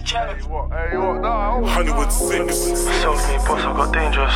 Hollywood 6. Self-made boss, I got dangerous.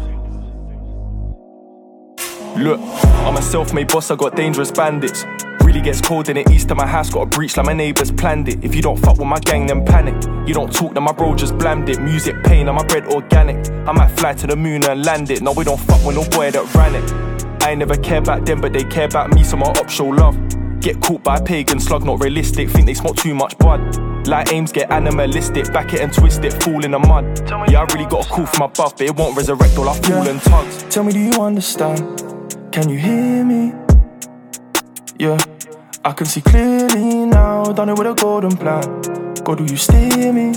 Look, I'm a self-made boss, I got dangerous bandits. Really gets cold in the east of my house, got a breach like my neighbours planned it. If you don't fuck with my gang, then panic. You don't talk, then my bro just blammed it. Music pain and my bread organic. I might fly to the moon and land it. No, we don't fuck with no boy that ran it. I ain't never care about them, but they care about me, so my op show love. Get caught by a pagan slug, not realistic. Think they smoke too much bud. Like aims get animalistic, back it and twist it, fall in the mud. Yeah, I really got a call from above, but it won't resurrect all our fallen tugs. Tell me, do you understand? Can you hear me? Yeah, I can see clearly now. Done it with a golden plan. God, do you steer me?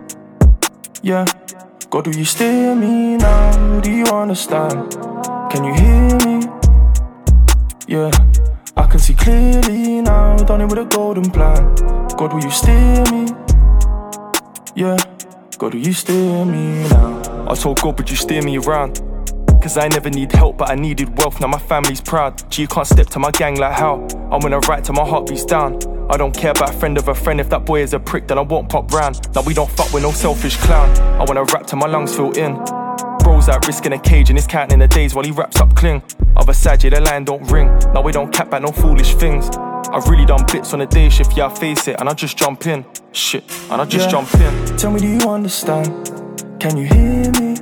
Yeah, God, do you steer me now? Do you understand? Can you hear me? Yeah, I can see clearly now. Done it with a golden plan. God, will you steer me? Yeah, God, will you steer me now? I told God, would you steer me around? Cause I never need help, but I needed wealth, now my family's proud. G, you can't step to my gang like how? I'm gonna write till my heart beats down. I don't care about a friend of a friend, if that boy is a prick, then I won't pop round. Now we don't fuck with no selfish clown. I wanna rap till my lungs feel in. Bro's at risk in a cage and he's counting the days while he wraps up cling. Other side, yeah, the line don't ring. Now we don't cap at no foolish things. I've really done bits on the day shift, yeah, I face it, and I just jump in. Shit, and I just jump in. Tell me, do you understand? Can you hear me?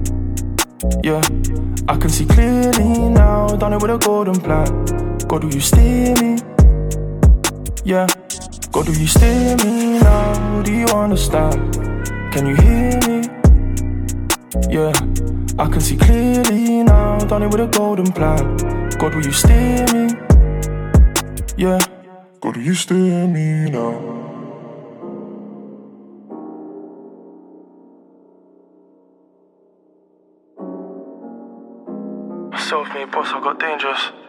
Yeah, I can see clearly now. Done it with a golden plan. God, will you steer me? Yeah, God, will you steer me now? Do you understand? Can you hear me? Yeah, I can see clearly now. Done it with a golden plan. God, will you steer me? Yeah, God, will you steer me now? Self-made boss, I got dangerous.